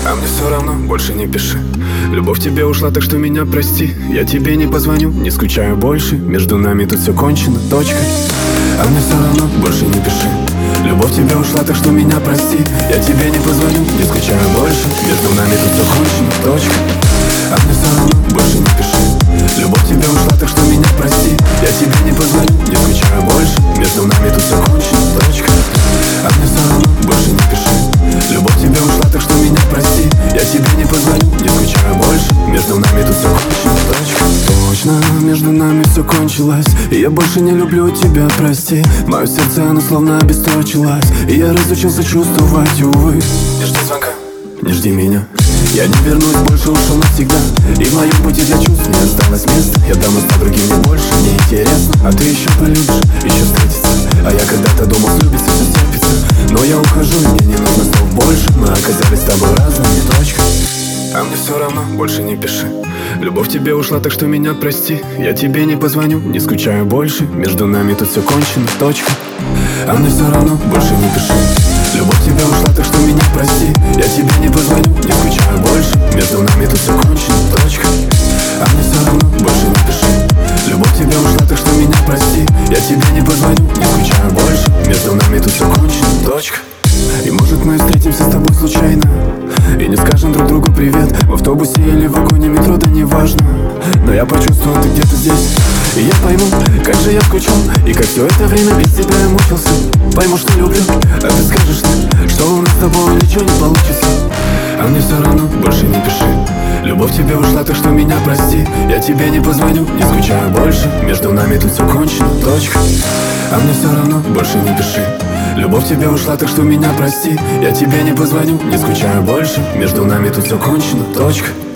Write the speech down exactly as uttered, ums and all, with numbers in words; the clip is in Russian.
А мне все равно, больше не пиши. Любовь тебе ушла, так что меня прости. Я тебе не позвоню, не скучаю больше. Между нами тут все кончено, точка. А мне все равно, больше не пиши. Любовь тебе ушла, так что меня прости. Я тебе не позвоню, не скучаю больше. Между нами тут все кончено, точка. А мне все равно, больше не пиши. Любовь тебе ушла, так что меня прости. Я тебе не позвоню, не скучаю больше. Между нами тут все кончено, точка. А мне все равно, больше не пиши. Любовь тебе ушла, так что меня прости. Я тебе не позвоню, не скучаю больше. Между нами тут все кончено, точка. Точно, между нами все кончилось. И я больше не люблю тебя, прости. Мое сердце, оно словно обесточилось. И я разучился чувствовать, увы. Не жди звонка, не жди меня. Я не вернусь, больше ушел навсегда. И в моем пути для чувств не осталось места. Я дам это другим, мне больше не интересно. А ты еще полюбишь, еще встретиться. А я когда-то думал, слюбится, все терпится. Но я ухожу, и мне не нужно слов больше. Мы оказались с тобой разными, точка. А мне все равно, больше не пиши. Любовь тебе ушла, так что меня прости. Я тебе не позвоню, не скучаю больше. Между нами тут все кончено, точка. А мне все равно, больше не пиши. Любовь тебе ушла, так что меня прости. Я тебе не позвоню, не скучаю больше. Между нами тут все кончено, точка. А мне все равно, больше не пиши. Любовь тебе ушла, так что меня прости. Я тебе не позвоню, не скучаю больше. Между нами тут все кончено, точка. И может мы встретимся с тобой случайно и не скажем друг другу привет. В автобусе или в вагоне метро, да неважно. Но я почувствовал, ты где-то здесь. И я пойму, как же я скучал. И как все это время без тебя я мучился. Пойму, что люблю, а ты скажешь, что у нас с тобой ничего не получится. А мне все равно, больше не пиши. Любовь тебе ушла, так что меня прости. Я тебе не позвоню, не скучаю больше. Между нами тут все кончено, точка. А мне все равно, больше не пиши. Любовь тебе ушла, так что меня прости. Я тебе не позвоню, не скучаю больше. Между нами тут все кончено, точка.